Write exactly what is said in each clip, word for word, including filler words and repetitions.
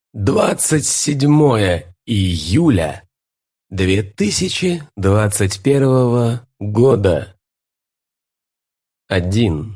двадцать седьмое июля две тысячи двадцать первого года. Один.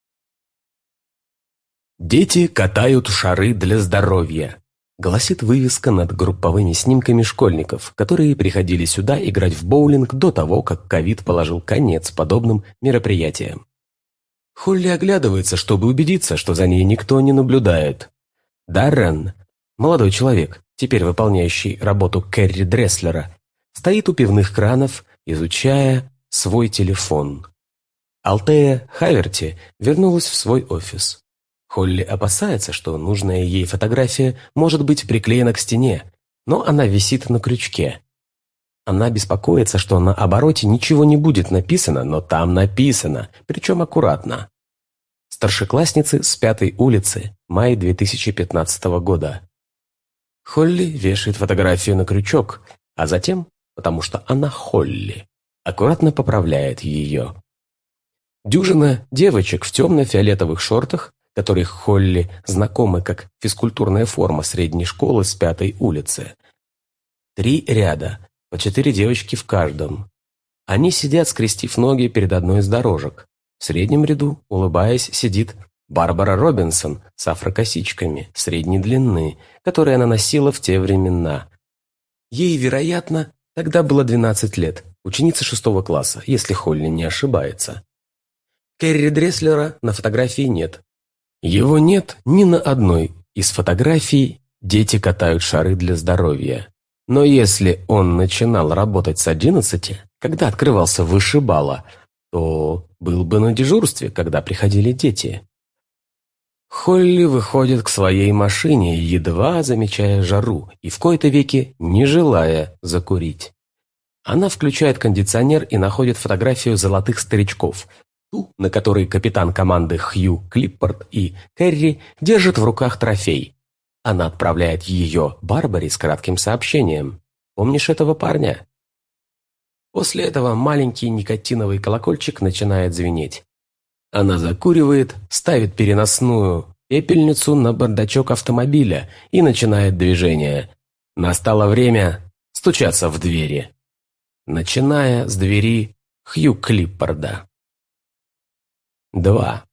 «Дети катают шары для здоровья», — гласит вывеска над групповыми снимками школьников, которые приходили сюда играть в боулинг до того, как ковид положил конец подобным мероприятиям. Холли оглядывается, чтобы убедиться, что за ней никто не наблюдает. Даррен, молодой человек, теперь выполняющий работу Кэрри Дресслера, стоит у пивных кранов, изучая свой телефон. Алтея Хаверти вернулась в свой офис. Холли опасается, что нужная ей фотография может быть приклеена к стене, но она висит на крючке. Она беспокоится, что на обороте ничего не будет написано, но там написано, причем аккуратно. Старшеклассницы с пятой улицы, май две тысячи пятнадцатого года. Холли вешает фотографию на крючок, а затем, потому что она Холли, аккуратно поправляет ее. Дюжина девочек в темно-фиолетовых шортах, которых Холли знакомы как физкультурная форма средней школы с пятой улицы. Три ряда, по четыре девочки в каждом. Они сидят, скрестив ноги перед одной из дорожек. В среднем ряду, улыбаясь, сидит Барбара Робинсон с афрокосичками средней длины, которые она носила в те времена. Ей, вероятно, тогда было двенадцать лет, ученица шестого класса, если Холли не ошибается. Кэрри Дресслера на фотографии нет. Его нет ни на одной из фотографий «Дети катают шары для здоровья». Но если он начинал работать с одиннадцати, когда открывался вышибала, то был бы на дежурстве, когда приходили дети. Холли выходит к своей машине, едва замечая жару и в кои-то веки не желая закурить. Она включает кондиционер и находит фотографию золотых старичков, ту, на которой капитан команды Хью Клиппорд и Кэрри держат в руках трофей. Она отправляет ее Барбаре с кратким сообщением: «Помнишь этого парня?» После этого маленький никотиновый колокольчик начинает звенеть. Она закуривает, ставит переносную пепельницу на бардачок автомобиля и начинает движение. Настало время стучаться в двери. Начиная с двери Хью Клиппорда. Два.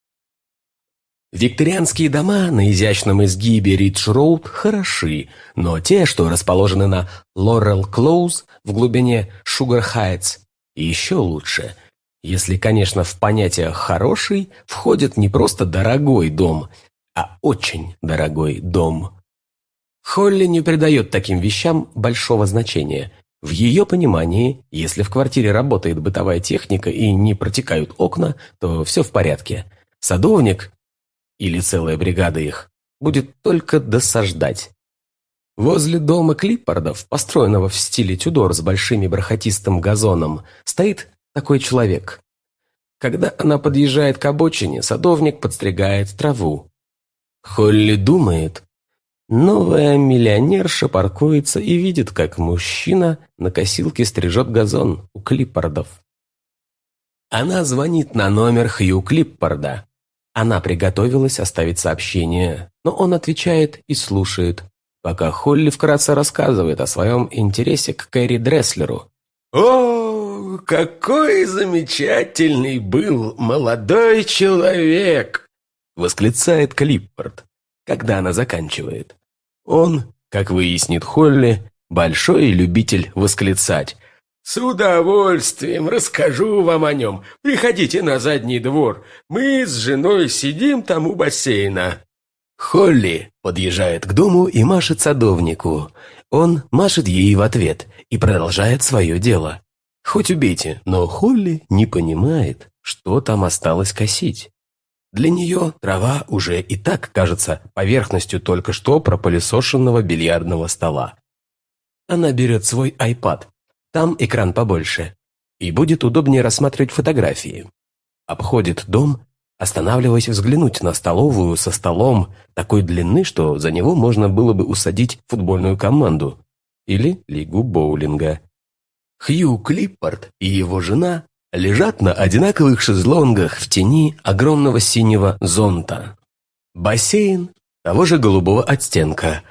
Викторианские дома на изящном изгибе Ридж-Роуд хороши, но те, что расположены на Лорел-Клоуз в глубине Шугар-Хайтс, еще лучше. Если, конечно, в понятие «хороший» входит не просто дорогой дом, а очень дорогой дом. Холли не придает таким вещам большого значения. В ее понимании, если в квартире работает бытовая техника и не протекают окна, то все в порядке. Садовник, или целая бригада их, будет только досаждать. Возле дома Клиппордов, построенного в стиле Тюдор с большим бархатистым газоном, стоит такой человек. Когда она подъезжает к обочине, садовник подстригает траву. Холли думает, новая миллионерша паркуется и видит, как мужчина на косилке стрижет газон у Клиппордов. Она звонит на номер Хью Клиппорда. Она приготовилась оставить сообщение, но он отвечает и слушает, пока Холли вкратце рассказывает о своем интересе к Кэрри Дресслеру. «О, какой замечательный был молодой человек!» — восклицает Клиппорд, когда она заканчивает. Он, как выяснит Холли, большой любитель восклицать. «С удовольствием расскажу вам о нем. Приходите на задний двор. Мы с женой сидим там у бассейна». Холли подъезжает к дому и машет садовнику. Он машет ей в ответ и продолжает свое дело. Хоть убейте, но Холли не понимает, что там осталось косить. Для нее трава уже и так кажется поверхностью только что пропылесошенного бильярдного стола. Она берет свой айпад. Там экран побольше, и будет удобнее рассматривать фотографии. Обходит дом, останавливаясь взглянуть на столовую со столом такой длины, что за него можно было бы усадить футбольную команду или лигу боулинга. Хью Клиппорд и его жена лежат на одинаковых шезлонгах в тени огромного синего зонта. Бассейн того же голубого оттенка,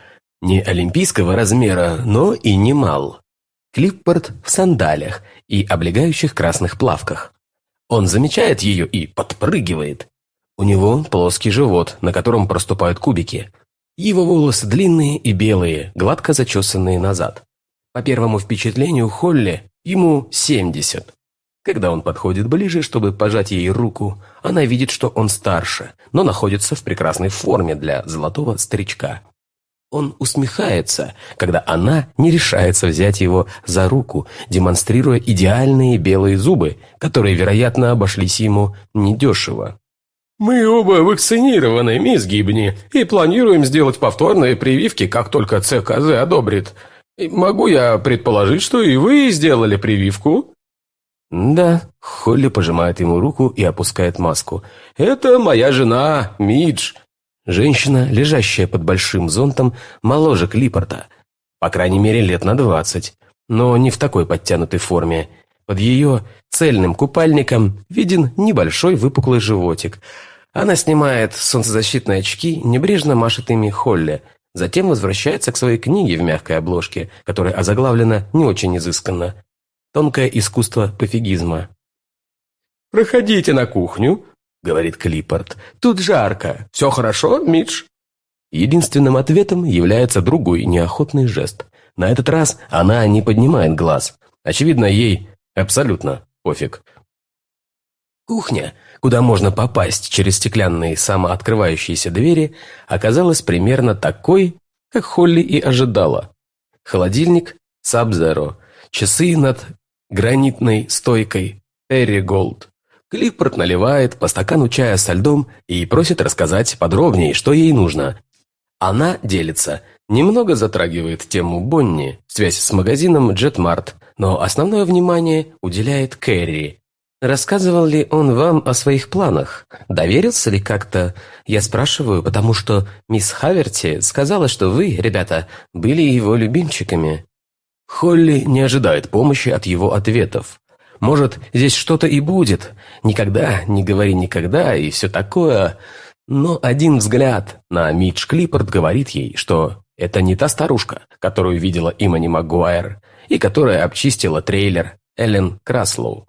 Не олимпийского размера, но и не мал. Клиппорт в сандалях и облегающих красных плавках. Он замечает ее и подпрыгивает. У него плоский живот, на котором проступают кубики. Его волосы длинные и белые, гладко зачесанные назад. По первому впечатлению Холли ему семьдесят. Когда он подходит ближе, чтобы пожать ей руку, она видит, что он старше, но находится в прекрасной форме для золотого старичка. Он усмехается, когда она не решается взять его за руку, демонстрируя идеальные белые зубы, которые, вероятно, обошлись ему недешево. «Мы оба вакцинированы, мисс Гибни, и планируем сделать повторные прививки, как только ЦКЗ одобрит. Могу я предположить, что и вы сделали прививку?» «Да», — Холли пожимает ему руку и опускает маску. «Это моя жена, Мидж». Женщина, лежащая под большим зонтом, моложе Клиппорта. По крайней мере, лет на двадцать. Но не в такой подтянутой форме. Под ее цельным купальником виден небольшой выпуклый животик. Она снимает солнцезащитные очки, небрежно машет ими Холли. Затем возвращается к своей книге в мягкой обложке, которая озаглавлена не очень изысканно. «Тонкое искусство пофигизма». «Проходите на кухню», — говорит Клиппорт. «Тут жарко. Все хорошо, Мидж?» Единственным ответом является другой неохотный жест. На этот раз она не поднимает глаз. Очевидно, ей абсолютно пофиг. Кухня, куда можно попасть через стеклянные самооткрывающиеся двери, оказалась примерно такой, как Холли и ожидала. Холодильник Sub-Zero, часы над гранитной стойкой Terry Gold. Клиппорт наливает по стакану чая со льдом и просит рассказать подробнее, что ей нужно. Она делится, немного затрагивает тему Бонни, связь с магазином Jetmart, но основное внимание уделяет Кэрри. Рассказывал ли он вам о своих планах? Доверился ли как-то? Я спрашиваю, потому что мисс Хаверти сказала, что вы, ребята, были его любимчиками. Холли не ожидает помощи от его ответов. Может, здесь что-то и будет. Никогда, не говори никогда и все такое. Но один взгляд на Мидж Клиппорт говорит ей, что это не та старушка, которую видела Имани Магуайр и которая обчистила трейлер Эллен Краслоу.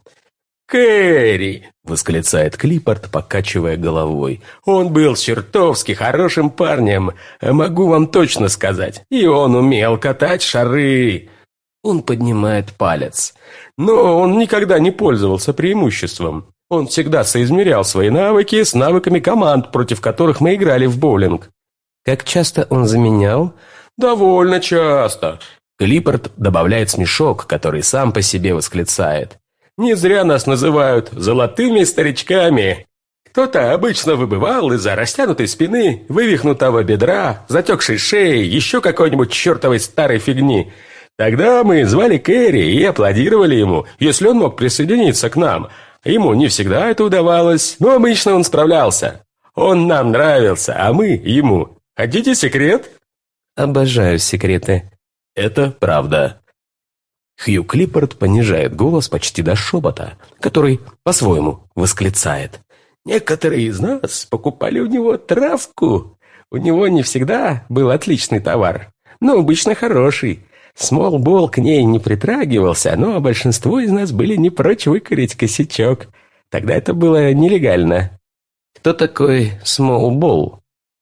«Кэрри!» — восклицает Клиппорт, покачивая головой. «Он был чертовски хорошим парнем, могу вам точно сказать. И он умел катать шары!» Он поднимает палец. «Но он никогда не пользовался преимуществом. Он всегда соизмерял свои навыки с навыками команд, против которых мы играли в боулинг». «Как часто он заменял?» «Довольно часто». Клиппорт добавляет смешок, который сам по себе восклицает. «Не зря нас называют золотыми старичками. Кто-то обычно выбывал из-за растянутой спины, вывихнутого бедра, затекшей шеи, еще какой-нибудь чертовой старой фигни. Тогда мы звали Кэрри и аплодировали ему, если он мог присоединиться к нам. Ему не всегда это удавалось, но обычно он справлялся. Он нам нравился, а мы ему. Хотите секрет?» «Обожаю секреты». «Это правда». Хью Клиппорт понижает голос почти до шепота, который по-своему восклицает. «Некоторые из нас покупали у него травку. У него не всегда был отличный товар, но обычно хороший. Смолбол к ней не притрагивался, но большинство из нас были не прочь выкурить косячок. Тогда это было нелегально». «Кто такой Смолбол?»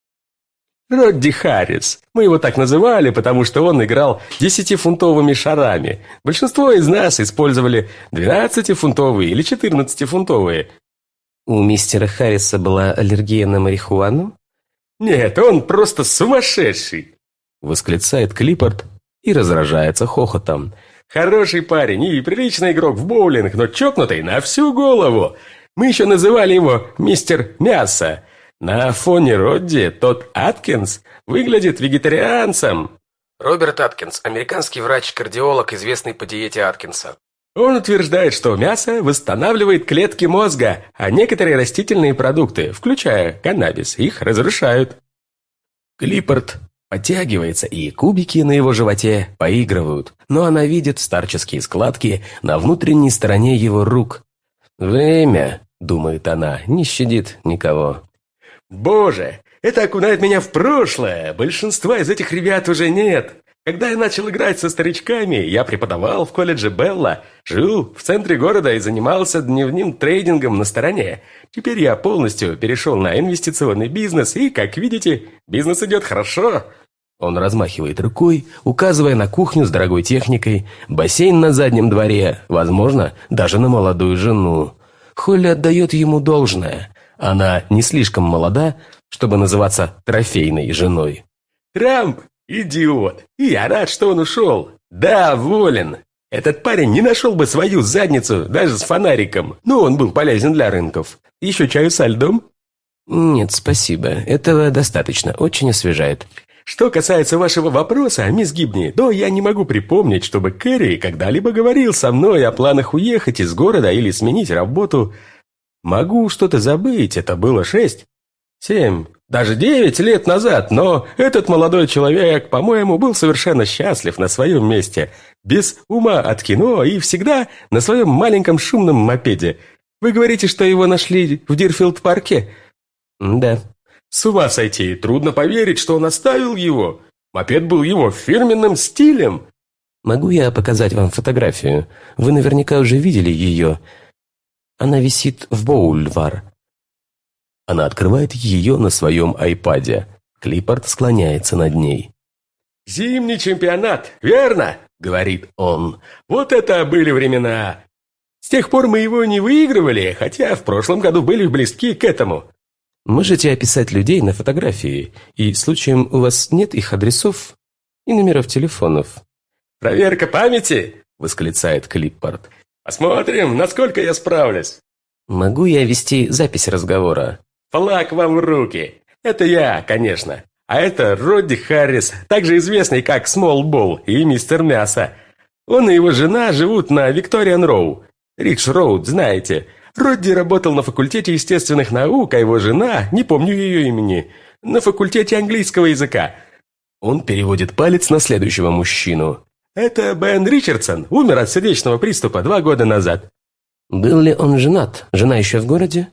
«Родди Харрис. Мы его так называли, потому что он играл десятифунтовыми шарами. Большинство из нас использовали двенадцатифунтовые или четырнадцатифунтовые». «У мистера Харриса была аллергия на марихуану?» «Нет, он просто сумасшедший!» — восклицает Клиппорт и разражается хохотом. «Хороший парень и приличный игрок в боулинг, но чокнутый на всю голову. Мы еще называли его мистер Мясо. На фоне Родди тот Аткинс выглядит вегетарианцем». Роберт Аткинс, американский врач-кардиолог, известный по диете Аткинса. Он утверждает, что мясо восстанавливает клетки мозга, а некоторые растительные продукты, включая каннабис, их разрушают. Клиппорт подтягивается, и кубики на его животе поигрывают, но она видит старческие складки на внутренней стороне его рук. «Время», — думает она, — «не щадит никого». «Боже, Это окунает меня в прошлое. Большинства из этих ребят уже нет. Когда я начал играть со старичками, я преподавал в колледже Белла, жил в центре города и занимался дневным трейдингом на стороне. Теперь я полностью перешел на инвестиционный бизнес, и, как видите, бизнес идет хорошо». Он размахивает рукой, указывая на кухню с дорогой техникой, бассейн на заднем дворе, возможно, даже на молодую жену. Холли отдает ему должное. Она не слишком молода, чтобы называться трофейной женой. «Трамп – идиот, и я рад, что он ушел. Да, волен. Этот парень не нашел бы свою задницу даже с фонариком, но он был полезен для рынков. Еще чаю со льдом?» «Нет, спасибо. Этого достаточно. Очень освежает». «Что касается вашего вопроса, мисс Гибни, то я не могу припомнить, чтобы Кэрри когда-либо говорил со мной о планах уехать из города или сменить работу. Могу что-то забыть, это было шесть, семь, даже девять лет назад, но этот молодой человек, по-моему, был совершенно счастлив на своем месте, без ума от кино и всегда на своем маленьком шумном мопеде. Вы говорите, что его нашли в Дирфилд-парке?» «Да». «С ума сойти, трудно поверить, что он оставил его. Мопед был его фирменным стилем». «Могу я показать вам фотографию? Вы наверняка уже видели ее. Она висит в Боульвар». Она открывает ее на своем айпаде. Клиппард склоняется над ней. «Зимний чемпионат, верно?» — говорит он. «Вот это были времена. С тех пор мы его не выигрывали, хотя в прошлом году были близки к этому». «Можете описать людей на фотографии? И, случаем, у вас нет их адресов и номеров телефонов?» «Проверка памяти?» — восклицает Клиппард. «Посмотрим, насколько я справлюсь». «Могу я вести запись разговора?» «Флаг вам в руки. Это я, конечно. А это Родди Харрис, также известный как Смолл-Болл и Мистер Мясо. Он и его жена живут на Викториан-Роу. Ридж-Роуд, знаете. Родди работал на факультете естественных наук, а его жена, не помню ее имени, на факультете английского языка». Он переводит палец на следующего мужчину. «Это Бен Ричардсон, умер от сердечного приступа два года назад». «Был ли он женат? Жена еще в городе?»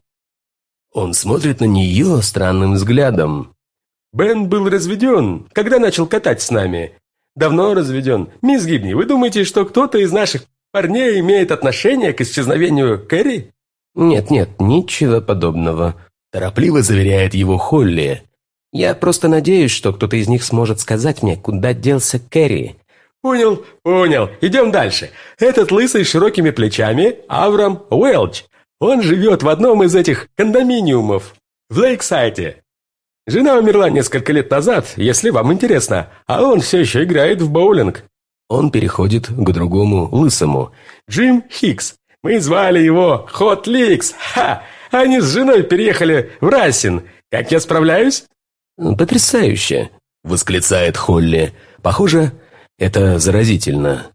Он смотрит на нее странным взглядом. «Бен был разведен, когда начал катать с нами. Давно разведен. Мисс Гибни, вы думаете, что кто-то из наших парней имеет отношение к исчезновению Кэрри?» «Нет-нет, ничего подобного», – торопливо заверяет его Холли. «Я просто надеюсь, что кто-то из них сможет сказать мне, куда делся Кэрри». «Понял, понял. Идем дальше. Этот лысый с широкими плечами – Аврам Уэлч. Он живет в одном из этих кондоминиумов в Лейксайде. Жена умерла несколько лет назад, если вам интересно, а он все еще играет в боулинг». Он переходит к другому лысому. «Джим Хикс. Мы звали его Хот Ликс. Ха! Они с женой переехали в Рассин. Как я справляюсь?» «Потрясающе!» – восклицает Холли. «Похоже, это заразительно».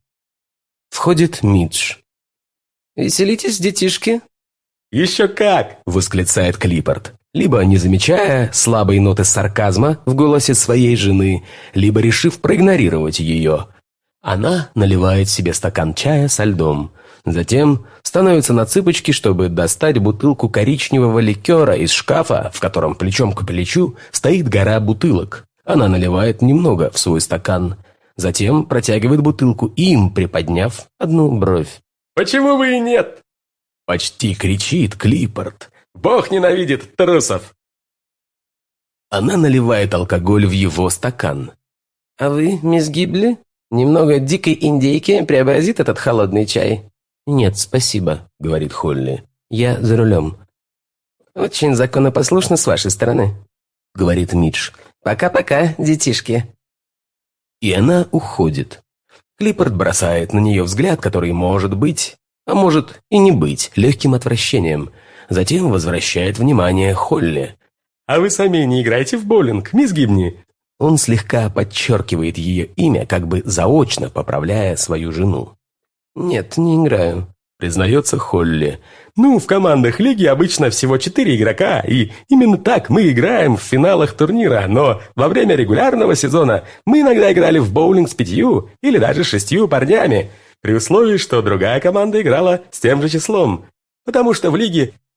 Входит Мидж. «Веселитесь, детишки?» «Еще как!» – восклицает Клиппард, либо не замечая слабой ноты сарказма в голосе своей жены, либо решив проигнорировать ее. Она наливает себе стакан чая со льдом. Затем становится на цыпочки, чтобы достать бутылку коричневого ликера из шкафа, в котором плечом к плечу стоит гора бутылок. Она наливает немного в свой стакан. Затем протягивает бутылку им, приподняв одну бровь. «Почему бы и нет?» Почти кричит Клиппард. «Бог ненавидит трусов!» Она наливает алкоголь в его стакан. «А вы, мисс Гибли, немного дикой индейки преобразит этот холодный чай?» «Нет, спасибо», — говорит Холли. «Я за рулем». «Очень законопослушно с вашей стороны», — говорит Мидж. «Пока-пока, детишки». И она уходит. Клиппард бросает на нее взгляд, который может быть, а может и не быть, легким отвращением. Затем возвращает внимание Холли. «А вы сами не играете в боулинг, мисс Гибни?» Он слегка подчеркивает ее имя, как бы заочно поправляя свою жену. «Нет, не играю», — признается Холли. «Ну, в командах лиги обычно всего четыре игрока, и именно так мы играем в финалах турнира, но во время регулярного сезона мы иногда играли в боулинг с пятью или даже шестью парнями, при условии, что другая команда играла с тем же числом, потому что в лиге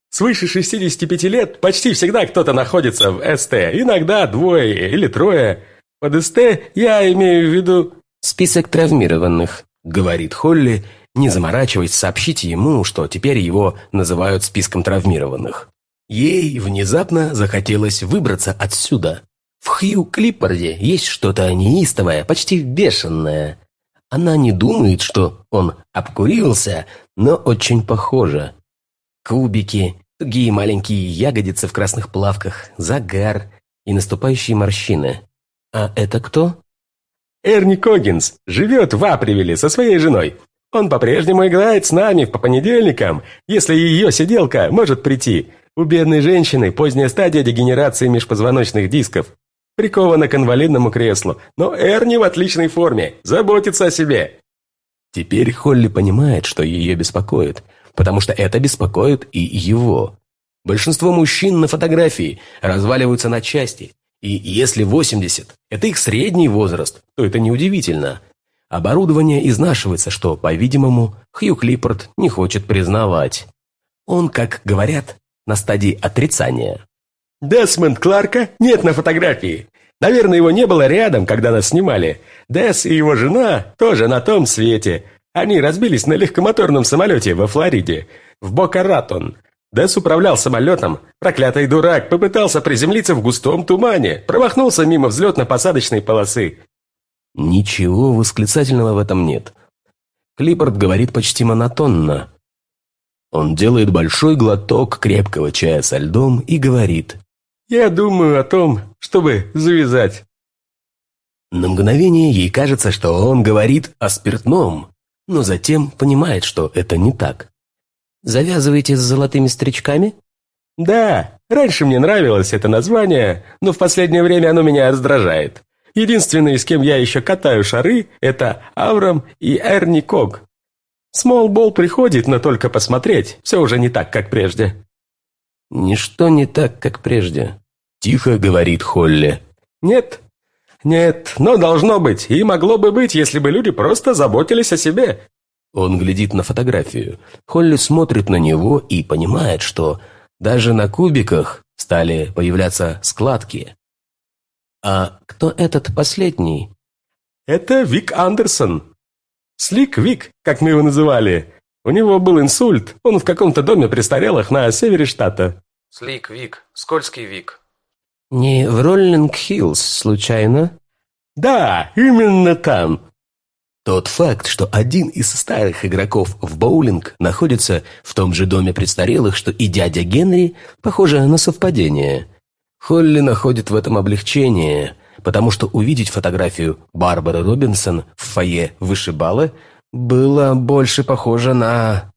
Свыше шестидесяти пяти лет почти всегда кто-то находится в СТ, иногда двое или трое. Под СТ я имею в виду... «Список травмированных», — говорит Холли, не заморачиваясь сообщить ему, что теперь его называют списком травмированных. Ей внезапно захотелось выбраться отсюда. В Хью Клиппарде есть что-то неистовое, почти бешеное. Она не думает, что он обкурился, но очень похоже. Кубики, тугие маленькие ягодицы в красных плавках, загар и наступающие морщины. А это кто? Эрни Коггинс живет в Апривилле со своей женой. Он по-прежнему играет с нами по понедельникам, если ее сиделка может прийти. У бедной женщины поздняя стадия дегенерации межпозвоночных дисков. Прикована к инвалидному креслу, но Эрни в отличной форме, заботится о себе. Теперь Холли понимает, что ее беспокоит, потому что это беспокоит и его. Большинство мужчин на фотографии разваливаются на части, и если восемьдесят – это их средний возраст, то это неудивительно. Оборудование изнашивается, что, по-видимому, Хью Клиппард не хочет признавать. Он, как говорят, на стадии отрицания. Десмонд Кларка нет на фотографии. Наверное, его не было рядом, когда нас снимали. Дес и его жена тоже на том свете. Они разбились на легкомоторном самолете во Флориде, в Бока-Ратон. Дес управлял самолетом. Проклятый дурак попытался приземлиться в густом тумане, промахнулся мимо взлетно-посадочной полосы. Ничего восклицательного в этом нет. Клиппард говорит почти монотонно. Он делает большой глоток крепкого чая со льдом и говорит: «Я думаю о том, чтобы завязать». На мгновение ей кажется, что он говорит о спиртном, но затем понимает, что это не так. «Завязываете с золотыми стричками?» «Да, раньше мне нравилось это название, но в последнее время оно меня раздражает. Единственные, с кем я еще катаю шары, это Аврам и Эрни Ког. Смолбол приходит, но только посмотреть, все уже не так, как прежде». «Ничто не так, как прежде», – тихо говорит Холли. «Нет, нет, но должно быть, и могло бы быть, если бы люди просто заботились о себе». Он глядит на фотографию. Холли смотрит на него и понимает, что даже на кубиках стали появляться складки. «А кто этот последний?» «Это Вик Андерсон. Слик Вик, как мы его называли. У него был инсульт, он в каком-то доме престарелых на севере штата». «Слик Вик, скользкий Вик». «Не в Роллинг-Хиллз, случайно?» «Да, именно там». Тот факт, что один из старых игроков в боулинг находится в том же доме престарелых, что и дядя Генри, похоже на совпадение. Холли находит в этом облегчение, потому что увидеть фотографию Барбары Робинсон в фойе вышибалы было больше похоже на...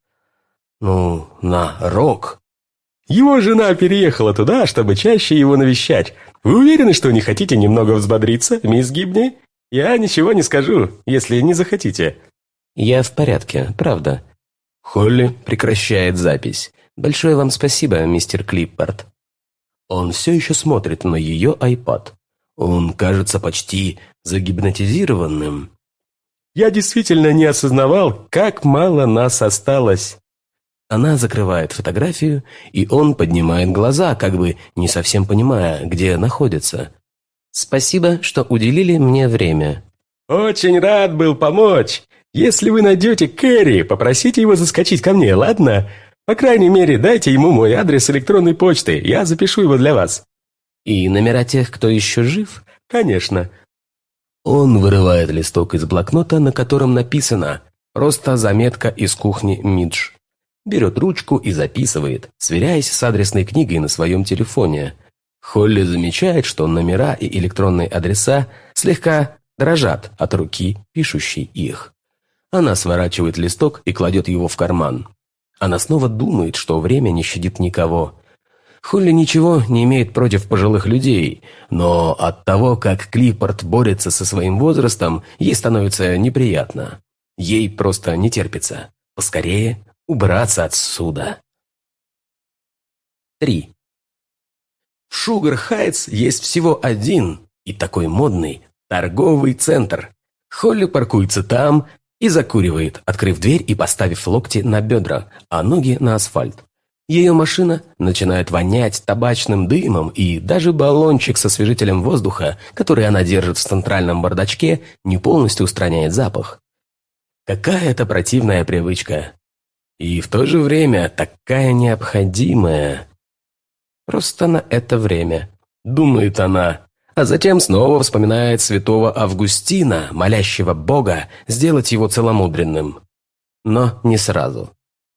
ну, на рок. Его жена переехала туда, чтобы чаще его навещать. Вы уверены, что не хотите немного взбодриться, мисс Гибни? Я ничего не скажу, если не захотите». «Я в порядке, правда». Холли прекращает запись. «Большое вам спасибо, мистер Клиппард». Он все еще смотрит на ее айпад. Он кажется почти загипнотизированным. «Я действительно не осознавал, как мало нас осталось». Она закрывает фотографию, и он поднимает глаза, как бы не совсем понимая, где находится. «Спасибо, что уделили мне время». «Очень рад был помочь. Если вы найдете Кэрри, попросите его заскочить ко мне, ладно? По крайней мере, дайте ему мой адрес электронной почты, я запишу его для вас». «И номера тех, кто еще жив?» «Конечно». Он вырывает листок из блокнота, на котором написано «Просто заметка из кухни Мидж». Берет ручку и записывает, сверяясь с адресной книгой на своем телефоне. Холли замечает, что номера и электронные адреса слегка дрожат от руки, пишущей их. Она сворачивает листок и кладет его в карман. Она снова думает, что время не щадит никого. Холли ничего не имеет против пожилых людей, но от того, как Клиппард борется со своим возрастом, ей становится неприятно. Ей просто не терпится поскорее убраться отсюда. три. В Шугар-Хайтс есть всего один, и такой модный, торговый центр. Холли паркуется там и закуривает, открыв дверь и поставив локти на бедра, а ноги на асфальт. Ее машина начинает вонять табачным дымом, и даже баллончик со освежителем воздуха, который она держит в центральном бардачке, не полностью устраняет запах. Какая это противная привычка. И в то же время такая необходимая. Просто на это время, думает она, а затем снова вспоминает святого Августина, молящего Бога сделать его целомудренным. Но не сразу.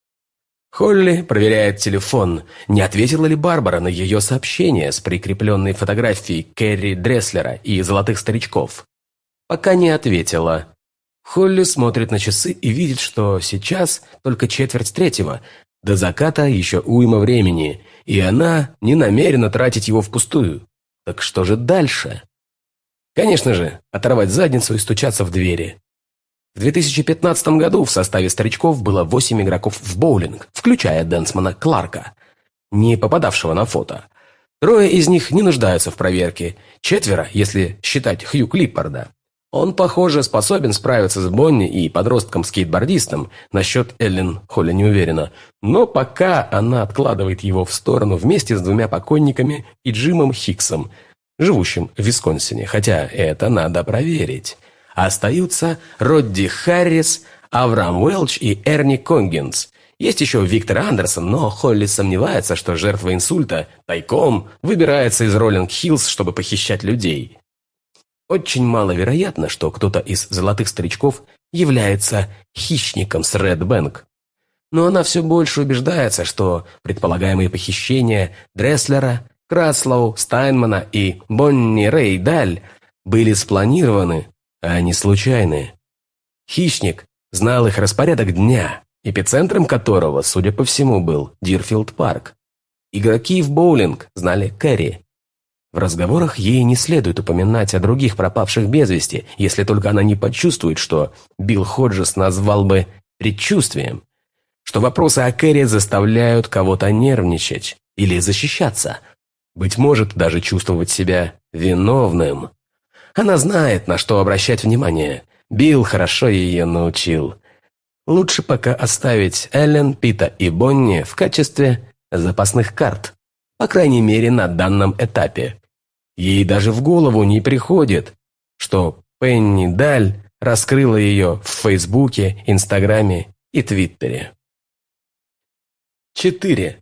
Холли проверяет телефон, не ответила ли Барбара на ее сообщение с прикрепленной фотографией Кэрри Дресслера и золотых старичков. Пока не ответила. Холли смотрит на часы и видит, что сейчас только четверть третьего, до заката еще уйма времени, и она не намерена тратить его впустую. Так что же дальше? Конечно же, оторвать задницу и стучаться в двери. В две тысячи пятнадцатом году в составе старичков было восемь игроков в боулинг, включая Дэнсмана Кларка, не попадавшего на фото. Трое из них не нуждаются в проверке, четверо, если считать Хью Клиппарда. Он, похоже, способен справиться с Бонни и подростком-скейтбордистом. Насчет Эллен Холли не уверена, но пока она откладывает его в сторону вместе с двумя покойниками и Джимом Хиксом, живущим в Висконсине, хотя это надо проверить. Остаются Родди Харрис, Авраам Уэлч и Эрни Конгенс. Есть еще Виктор Андерсон, но Холли сомневается, что жертва инсульта тайком выбирается из Роллинг-Хиллз, чтобы похищать людей. Очень маловероятно, что кто-то из золотых старичков является хищником с Ред Бэнк. Но она все больше убеждается, что предполагаемые похищения Дресслера, Краслоу, Стайнмана и Бонни Рэй Даль были спланированы, а не случайные. Хищник знал их распорядок дня, эпицентром которого, судя по всему, был Дирфилд-парк. Игроки в боулинг знали Кэрри. В разговорах ей не следует упоминать о других пропавших без вести, если только она не почувствует, что Билл Ходжес назвал бы предчувствием, что вопросы о Кэрри заставляют кого-то нервничать или защищаться, быть может, даже чувствовать себя виновным. Она знает, на что обращать внимание. Билл хорошо ее научил. Лучше пока оставить Эллен, Пита и Бонни в качестве запасных карт, по крайней мере, на данном этапе. Ей даже в голову не приходит, что Пенни Даль раскрыла ее в Фейсбуке, Инстаграме и Твиттере. четыре.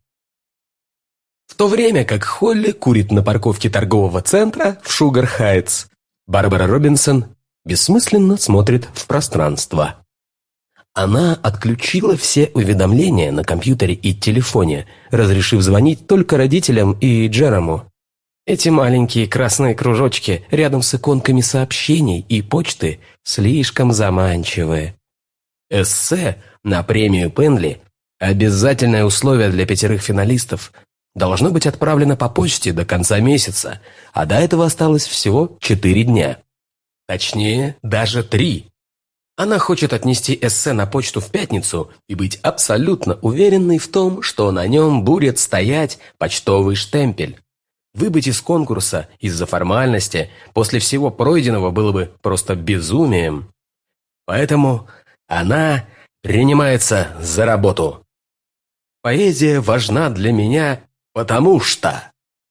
В то время как Холли курит на парковке торгового центра в Шугар-Хайтс, Барбара Робинсон бессмысленно смотрит в пространство. Она отключила все уведомления на компьютере и телефоне, разрешив звонить только родителям и Джерому. Эти маленькие красные кружочки рядом с иконками сообщений и почты слишком заманчивые. Эссе на премию Пенли, обязательное условие для пятерых финалистов, должно быть отправлено по почте до конца месяца, а до этого осталось всего четыре дня. Точнее, даже три. Она хочет отнести эссе на почту в пятницу и быть абсолютно уверенной в том, что на нем будет стоять почтовый штемпель. Выбыть из конкурса из-за формальности после всего пройденного было бы просто безумием. Поэтому она принимается за работу. Поэзия важна для меня, потому что...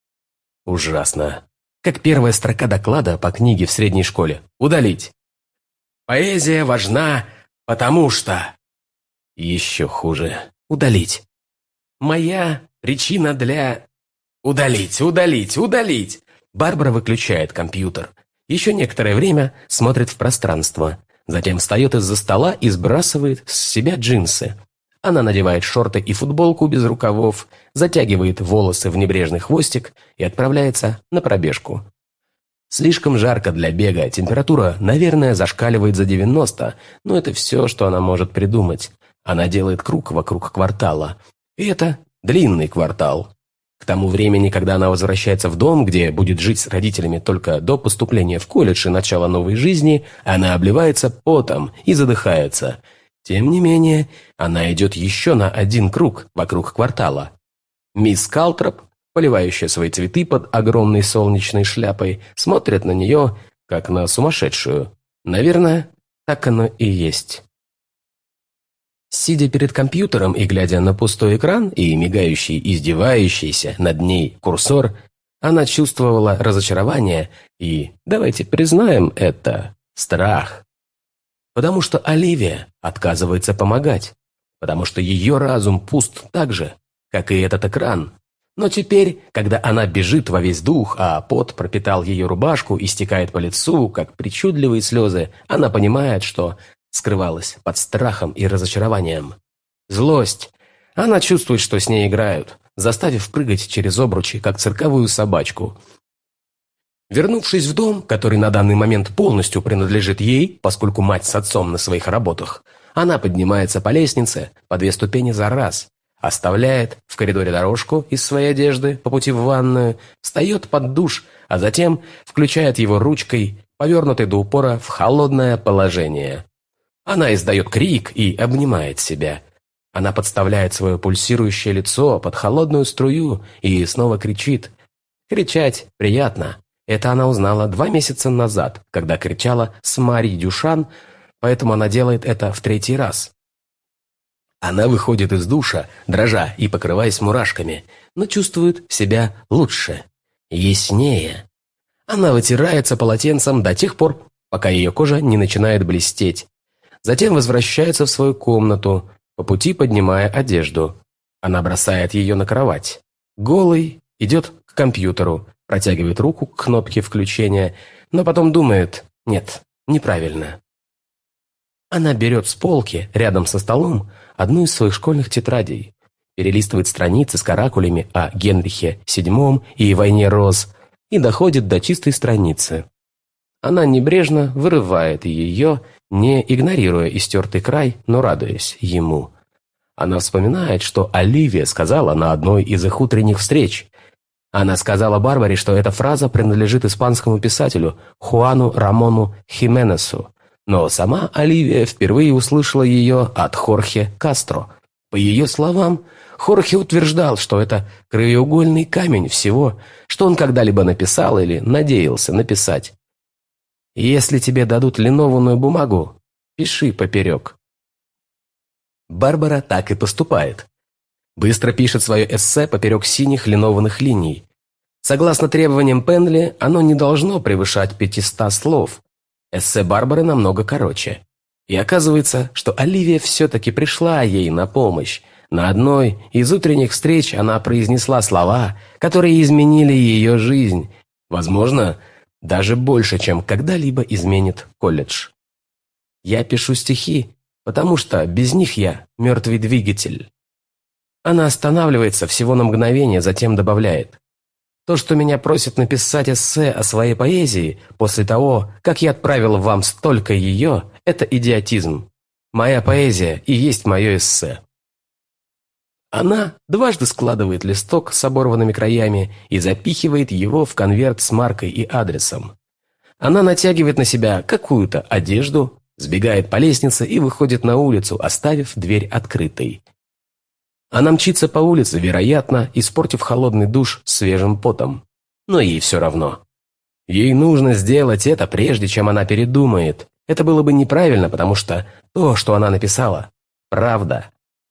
Ужасно. Как первая строка доклада по книге в средней школе. Удалить. Поэзия важна, потому что... Еще хуже. Удалить. Моя причина для... Удалить, удалить, удалить. Барбара выключает компьютер. Еще некоторое время смотрит в пространство. Затем встает из-за стола и сбрасывает с себя джинсы. Она надевает шорты и футболку без рукавов, затягивает волосы в небрежный хвостик и отправляется на пробежку. Слишком жарко для бега, температура, наверное, зашкаливает за девяносто, но это все, что она может придумать. Она делает круг вокруг квартала. И это длинный квартал. К тому времени, когда она возвращается в дом, где будет жить с родителями только до поступления в колледж и начала новой жизни, она обливается потом и задыхается. Тем не менее, она идет еще на один круг вокруг квартала. Мисс Калтроп, поливающая свои цветы под огромной солнечной шляпой, смотрит на нее, как на сумасшедшую. Наверное, так оно и есть. Сидя перед компьютером и глядя на пустой экран и мигающий, издевающийся над ней курсор, она чувствовала разочарование и, давайте признаем это, страх. Потому что Оливия отказывается помогать, потому что ее разум пуст так же, как и этот экран. Но теперь, когда она бежит во весь дух, а пот пропитал ее рубашку и стекает по лицу, как причудливые слезы, она понимает, что скрывалась под страхом и разочарованием. Злость. Она чувствует, что с ней играют, заставив прыгать через обручи, как цирковую собачку. Вернувшись в дом, который на данный момент полностью принадлежит ей, поскольку мать с отцом на своих работах, она поднимается по лестнице по две ступени за раз, оставляет в коридоре дорожку из своей одежды по пути в ванную, встает под душ, а затем включает его ручкой, повернутой до упора в холодное положение. Она издает крик и обнимает себя. Она подставляет свое пульсирующее лицо под холодную струю и снова кричит. Кричать приятно. Это она узнала два месяца назад, когда кричала с Мари Дюшан, поэтому она делает это в третий раз. Она выходит из душа, дрожа и покрываясь мурашками, но чувствует себя лучше, яснее. Она вытирается полотенцем до тех пор, пока ее кожа не начинает блестеть. Затем возвращается в свою комнату, по пути поднимая одежду. Она бросает ее на кровать. Голый идет к компьютеру, протягивает руку к кнопке включения, но потом думает: нет, неправильно. Она берет с полки, рядом со столом, одну из своих школьных тетрадей, перелистывает страницы с каракулями о Генрихе седьмом и войне роз и доходит до чистой страницы. Она небрежно вырывает ее, не игнорируя истертый край, но радуясь ему. Она вспоминает, что Оливия сказала на одной из их утренних встреч. Она сказала Барбаре, что эта фраза принадлежит испанскому писателю Хуану Рамону Хименесу, но сама Оливия впервые услышала ее от Хорхе Кастро. По ее словам, Хорхе утверждал, что это краеугольный камень всего, что он когда-либо написал или надеялся написать. «Если тебе дадут линованную бумагу, пиши поперек». Барбара так и поступает. Быстро пишет свое эссе поперек синих линованных линий. Согласно требованиям Пенли, оно не должно превышать пятисот слов. Эссе Барбары намного короче. И оказывается, что Оливия все-таки пришла ей на помощь. На одной из утренних встреч она произнесла слова, которые изменили ее жизнь. Возможно, даже больше, чем когда-либо изменит колледж. «Я пишу стихи, потому что без них я мертвый двигатель». Она останавливается всего на мгновение, затем добавляет: «То, что меня просят написать эссе о своей поэзии после того, как я отправил вам столько ее, это идиотизм. Моя поэзия и есть мое эссе». Она дважды складывает листок с оборванными краями и запихивает его в конверт с маркой и адресом. Она натягивает на себя какую-то одежду, сбегает по лестнице и выходит на улицу, оставив дверь открытой. Она мчится по улице, вероятно, испортив холодный душ свежим потом. Но ей все равно. Ей нужно сделать это, прежде чем она передумает. Это было бы неправильно, потому что то, что она написала, правда.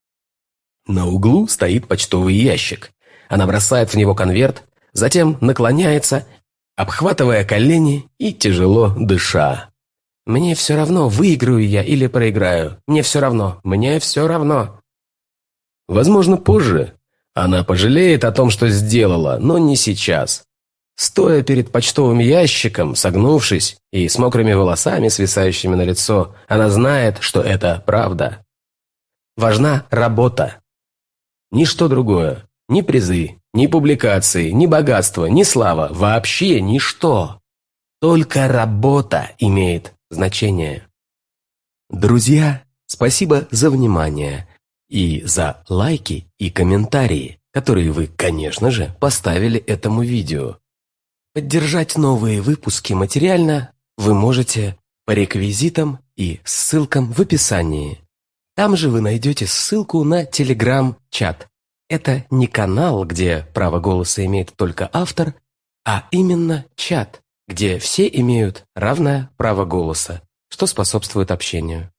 На углу стоит почтовый ящик. Она бросает в него конверт, затем наклоняется, обхватывая колени и тяжело дыша. «Мне все равно, выиграю я или проиграю. Мне все равно, мне все равно». Возможно, позже она пожалеет о том, что сделала, но не сейчас. Стоя перед почтовым ящиком, согнувшись и с мокрыми волосами, свисающими на лицо, она знает, что это правда. Важна работа. Ничто другое. Ни призы, ни публикации, ни богатство, ни слава. Вообще ничто. Только работа имеет значение. Друзья, спасибо за внимание. И за лайки и комментарии, которые вы, конечно же, поставили этому видео. Поддержать новые выпуски материально вы можете по реквизитам и ссылкам в описании. Там же вы найдете ссылку на Telegram-чат. Это не канал, где право голоса имеет только автор, а именно чат, где все имеют равное право голоса, что способствует общению.